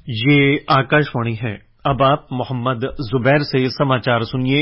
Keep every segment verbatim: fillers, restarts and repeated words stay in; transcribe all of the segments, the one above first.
ये आकाशवाणी है। अब आप मोहम्मद जुबैर से समाचार सुनिए।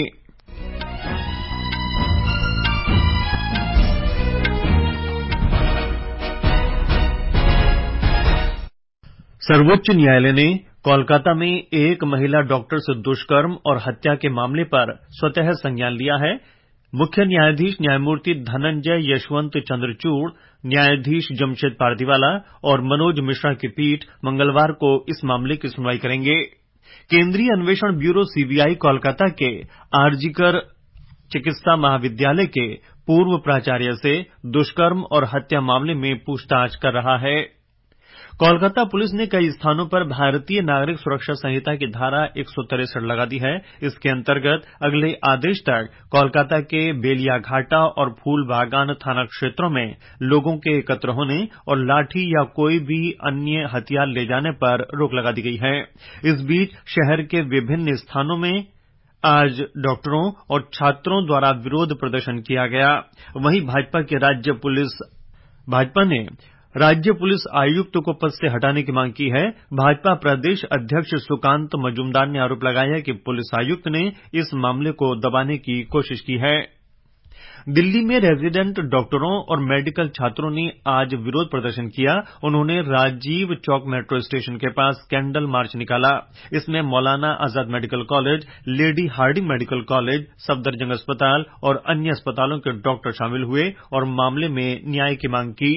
सर्वोच्च न्यायालय ने कोलकाता में एक महिला डॉक्टर से दुष्कर्म और हत्या के मामले पर स्वतः संज्ञान लिया है। मुख्य न्यायाधीश न्यायमूर्ति धनंजय यशवंत चंद्रचूड़, न्यायाधीश जमशेद पारदीवाला और मनोज मिश्रा की पीठ मंगलवार को इस मामले की सुनवाई करेंगे। केंद्रीय अन्वेषण ब्यूरो सीबीआई कोलकाता के आरजीकर चिकित्सा महाविद्यालय के पूर्व प्राचार्य से दुष्कर्म और हत्या मामले में पूछताछ कर रहा है। कोलकाता पुलिस ने कई स्थानों पर भारतीय नागरिक सुरक्षा संहिता की धारा एक सौ तिरसठ लगा दी है। इसके अंतर्गत अगले आदेश तक कोलकाता के बेलियाघाटा और फूलबागान थाना क्षेत्रों में लोगों के एकत्र होने और लाठी या कोई भी अन्य हथियार ले जाने पर रोक लगा दी गई है। इस बीच शहर के विभिन्न स्थानों में आज डॉक्टरों और छात्रों द्वारा विरोध प्रदर्शन किया गया। वहीं भाजपा के राज्य पुलिस भाजपा ने राज्य पुलिस आयुक्त को पद से हटाने की मांग की है। भाजपा प्रदेश अध्यक्ष सुकांत मजूमदार ने आरोप लगाया है कि पुलिस आयुक्त ने इस मामले को दबाने की कोशिश की है। दिल्ली में रेजिडेंट डॉक्टरों और मेडिकल छात्रों ने आज विरोध प्रदर्शन किया। उन्होंने राजीव चौक मेट्रो स्टेशन के पास कैंडल मार्च निकाला। इसमें Maulana Azad medical college, lady Hardinge medical college, Safdarjung अस्पताल और अन्य अस्पतालों के डॉक्टर शामिल हुए और मामले में न्याय की मांग की।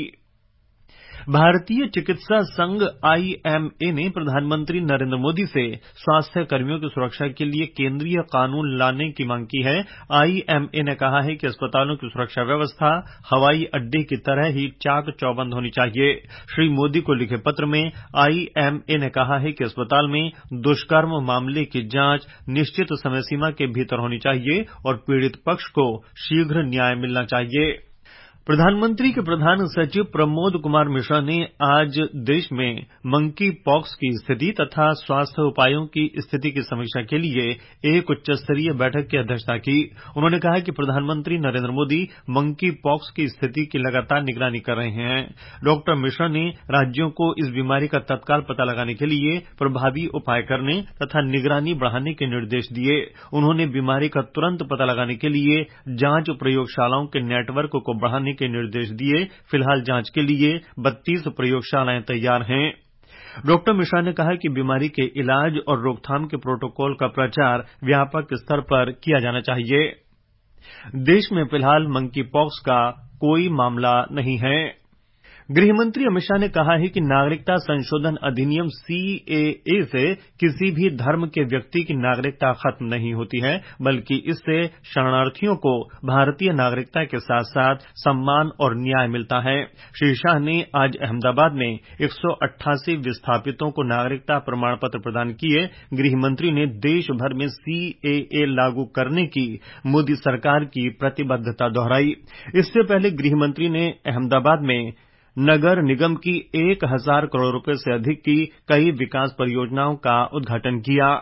भारतीय चिकित्सा संघ आईएमए ने प्रधानमंत्री नरेंद्र मोदी से स्वास्थ्य कर्मियों की सुरक्षा के लिए केंद्रीय कानून लाने की मांग की है। आईएमए ने कहा है कि अस्पतालों की सुरक्षा व्यवस्था हवाई अड्डे की तरह ही चाक चौबंद होनी चाहिए। श्री मोदी को लिखे पत्र में आईएमए ने कहा है कि अस्पताल में दुष्कर्म मामले की जांच निश्चित समय सीमा के भीतर होनी चाहिए और पीड़ित पक्ष को शीघ्र न्याय मिलना चाहिए। प्रधानमंत्री के प्रधान सचिव प्रमोद कुमार मिश्रा ने आज देश में मंकी पॉक्स की स्थिति तथा स्वास्थ्य उपायों की स्थिति की समीक्षा के लिए एक उच्च स्तरीय बैठक की अध्यक्षता की। उन्होंने कहा कि प्रधानमंत्री नरेंद्र मोदी मंकी पॉक्स की स्थिति की लगातार निगरानी कर रहे हैं। डॉक्टर मिश्रा ने राज्यों को इस बीमारी का तत्काल पता लगाने के लिए प्रभावी उपाय करने तथा निगरानी बढ़ाने के निर्देश दिए। उन्होंने बीमारी का तुरंत पता लगाने के लिए जांच प्रयोगशालाओं के नेटवर्क को बढ़ाने के निर्देश दिए। फिलहाल जांच के लिए बत्तीस प्रयोगशालाएं तैयार हैं। डॉक्टर मिश्रा ने कहा कि बीमारी के इलाज और रोकथाम के प्रोटोकॉल का प्रचार व्यापक स्तर पर किया जाना चाहिए। देश में फिलहाल मंकी पॉक्स का कोई मामला नहीं है। गृहमंत्री अमित शाह ने कहा है कि नागरिकता संशोधन अधिनियम सीएए से किसी भी धर्म के व्यक्ति की नागरिकता खत्म नहीं होती है, बल्कि इससे शरणार्थियों को भारतीय नागरिकता के साथ साथ सम्मान और न्याय मिलता है। श्री शाह ने आज अहमदाबाद में एक सौ अट्ठासी विस्थापितों को नागरिकता प्रमाण पत्र प्रदान किए। गृहमंत्री ने देश भर में सीएए लागू करने की मोदी सरकार की प्रतिबद्धता दोहराई। इससे पहले गृहमंत्री ने अहमदाबाद में नगर निगम की एक हजार करोड़ रुपए से अधिक की कई विकास परियोजनाओं का उद्घाटन किया।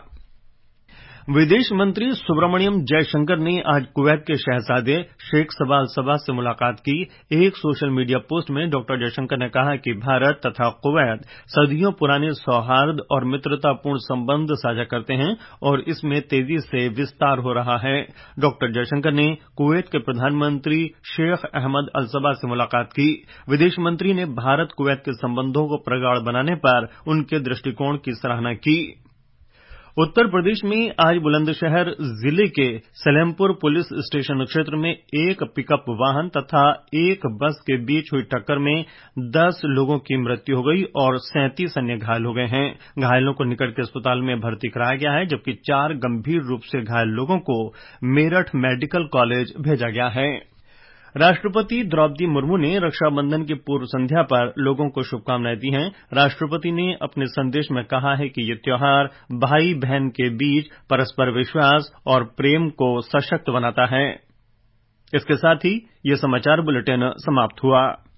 विदेश मंत्री सुब्रमण्यम जयशंकर ने आज कुवैत के शहजादे शेख सबाल सबा से मुलाकात की। एक सोशल मीडिया पोस्ट में डॉक्टर जयशंकर ने कहा कि भारत तथा कुवैत सदियों पुराने सौहार्द और मित्रतापूर्ण संबंध साझा करते हैं और इसमें तेजी से विस्तार हो रहा है। डॉक्टर जयशंकर ने कुवैत के प्रधानमंत्री शेख अहमद अल सबा से मुलाकात की। विदेश मंत्री ने भारत कुवैत के संबंधों को प्रगाढ़ बनाने पर उनके दृष्टिकोण की सराहना की। उत्तर प्रदेश में आज बुलंदशहर जिले के सलेमपुर पुलिस स्टेशन क्षेत्र में एक पिकअप वाहन तथा एक बस के बीच हुई टक्कर में दस लोगों की मृत्यु हो गई और सैंतीस अन्य घायल हो गए हैं। घायलों को निकट के अस्पताल में भर्ती कराया गया है, जबकि चार गंभीर रूप से घायल लोगों को मेरठ मेडिकल कॉलेज भेजा गया है। राष्ट्रपति द्रौपदी मुर्मू ने रक्षाबंधन की पूर्व संध्या पर लोगों को शुभकामनाएं दी हैं। राष्ट्रपति ने अपने संदेश में कहा है कि ये त्योहार भाई बहन के बीच परस्पर विश्वास और प्रेम को सशक्त बनाता है। इसके साथ ही ये समाचार बुलेटिन समाप्त हुआ।